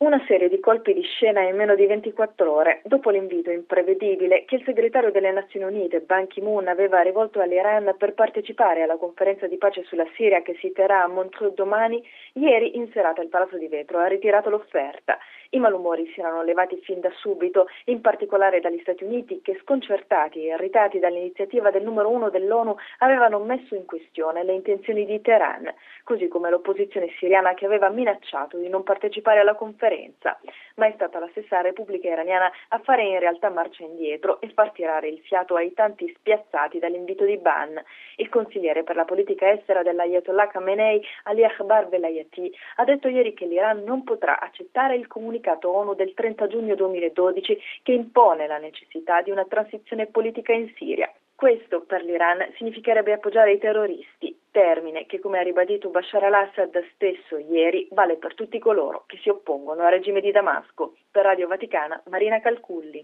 Una serie di colpi di scena in meno di 24 ore, dopo l'invito imprevedibile che il segretario delle Nazioni Unite, Ban Ki-moon, aveva rivolto all'Iran per partecipare alla conferenza di pace sulla Siria che si terrà a Montreux domani, ieri in serata il Palazzo di Vetro ha ritirato l'offerta. I malumori si erano levati fin da subito, in particolare dagli Stati Uniti che, sconcertati e irritati dall'iniziativa del numero uno dell'ONU, avevano messo in questione le intenzioni di Teheran, così come l'opposizione siriana che aveva minacciato di non partecipare alla conferenza. Ma è stata la stessa Repubblica Iraniana a fare in realtà marcia indietro e far tirare il fiato ai tanti spiazzati dall'invito di Ban. Il consigliere per la politica estera dell'Ayatollah Khamenei, Ali Akbar Velayati, ha detto ieri che l'Iran non potrà accettare il comunicato ONU del 30 giugno 2012 che impone la necessità di una transizione politica in Siria. Questo per l'Iran significherebbe appoggiare i terroristi, termine che, come ha ribadito Bashar al-Assad stesso ieri, vale per tutti coloro che si oppongono al regime di Damasco. Per Radio Vaticana, Marina Calculli.